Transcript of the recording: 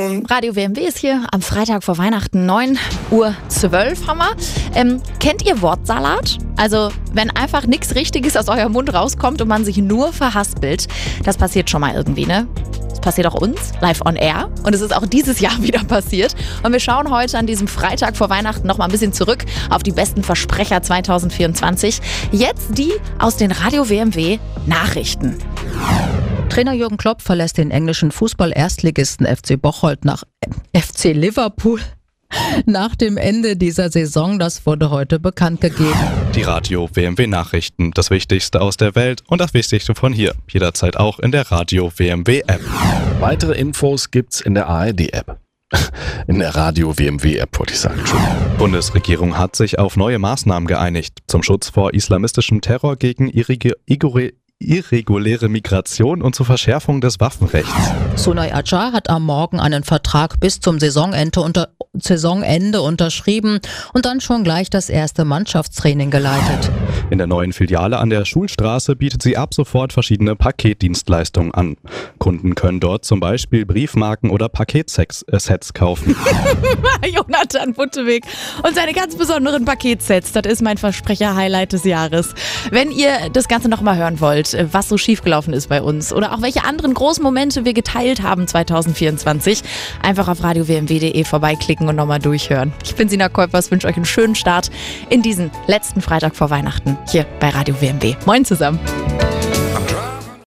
Radio WMW ist hier am Freitag vor Weihnachten, 9:12 Uhr haben wir. Kennt ihr Wortsalat? Also wenn einfach nichts Richtiges aus eurem Mund rauskommt und man sich nur verhaspelt, das passiert schon mal irgendwie, ne? Das passiert auch uns, live on air. Und es ist auch dieses Jahr wieder passiert. Und wir schauen heute an diesem Freitag vor Weihnachten noch mal ein bisschen zurück auf die besten Versprecher 2024. Jetzt die aus den Radio WMW Nachrichten. Trainer Jürgen Klopp verlässt den englischen Fußball-Erstligisten FC Bocholt nach FC Liverpool. Nach dem Ende dieser Saison, das wurde heute bekannt gegeben. Die Radio WMW Nachrichten, das Wichtigste aus der Welt und das Wichtigste von hier. Jederzeit auch in der Radio WMW App. Weitere Infos gibt's in der ARD App. In der Radio WMW App wollte ich sagen. Die Bundesregierung hat sich auf neue Maßnahmen geeinigt. Zum Schutz vor islamistischem Terror gegen irreguläre Migration und zur Verschärfung des Waffenrechts. Sunay Acar hat am Morgen einen Vertrag bis zum Saisonende unterschrieben und dann schon gleich das erste Mannschaftstraining geleitet. In der neuen Filiale an der Schulstraße bietet sie ab sofort verschiedene Paketdienstleistungen an. Kunden können dort zum Beispiel Briefmarken oder Paketsets kaufen. Jonathan Butteweg und seine ganz besonderen Paketsets, das ist mein Versprecher-Highlight des Jahres. Wenn ihr das Ganze nochmal hören wollt, was so schiefgelaufen ist bei uns oder auch welche anderen großen Momente wir geteilt haben 2024, einfach auf radiowmw.de vorbeiklicken und nochmal durchhören. Ich bin Sina Kuipers, wünsche euch einen schönen Start in diesen letzten Freitag vor Weihnachten hier bei Radio WMW. Moin zusammen.